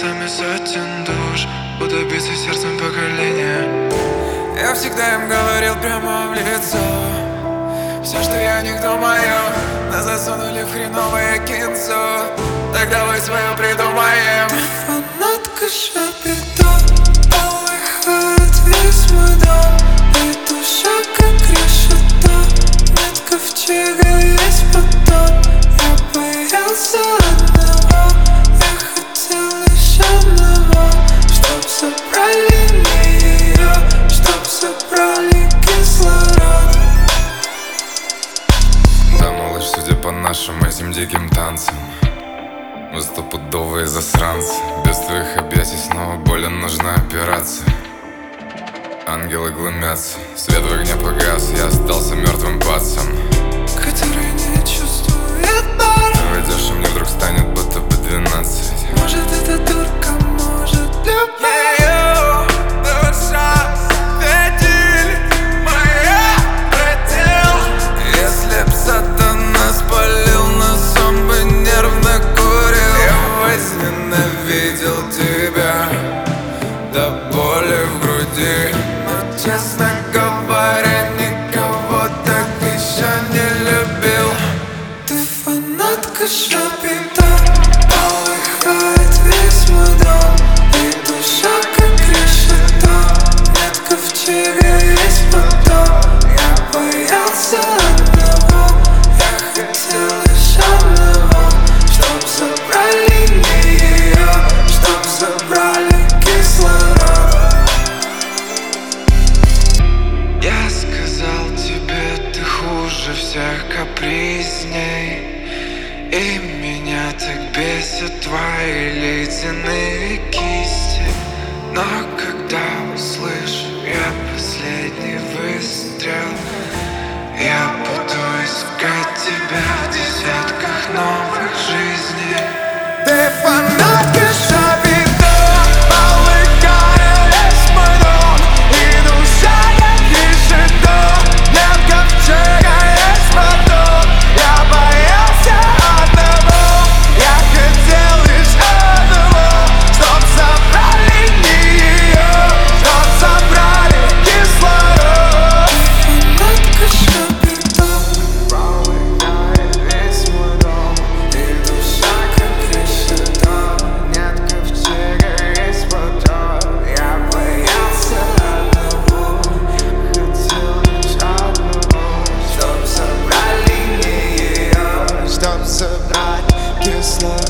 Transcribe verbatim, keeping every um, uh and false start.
глазами сотен душ, буду биться сердцем поколения. Я всегда им говорил прямо в лицо: все, что я никто мое, нас засунули в хреновое кинцо. Так давай свое придумаем. Ты фанатка шапито, полыхает весь мой дом, и душа как решето, нет ковчега, есть потом. Я боялся одного, я хотел лишь одного, чтоб забрали не ее, чтоб забрали кислород. Да, малыш, судя по нашим этим диким танцам, мы стопудовые засранцы. Без твоих объятий снова болен, нужна операция. Ангелы глумятся, свет в огне погас, я остался мертвым пацан, Который не чувствует боль. ты войдешь, и мне вдруг станет будто бы двенадцать. Может это турка, может любовь. Ее душа светиль, моя предел. Если б сатана спалил нас, он бы нервно курил. Я возненавидел тебя до боли в груди, но, честно говоря, никого так еще не любил. Ты фанатка шапито, полыхает весь мой дом, и душа как решето, нет ковчега, есть потом. Я боялся одного, я хотел лишь одного, чтоб забрали не ее, чтоб забрали кислород. Я сказал тебе, ты хуже всех капризней, и меня так бесят твои ледяные кисти. Но когда услышу я последний выстрел, я буду искать тебя в десятках новых жизней. Ты фанатка шапито, полыхает весь мой дом, и душа как решето, нет ковчега, есть потом. Я боялся одного, я хотел лишь одного, чтоб забрали не ее, чтоб забрали кислород. Фанатка шапито, Полыхает весь мой дом, и душа как решето, нет ковчега, есть потом. Я боялся одного, я хотел лишь одного, чтоб забрали не ее, чтоб забрать кислород.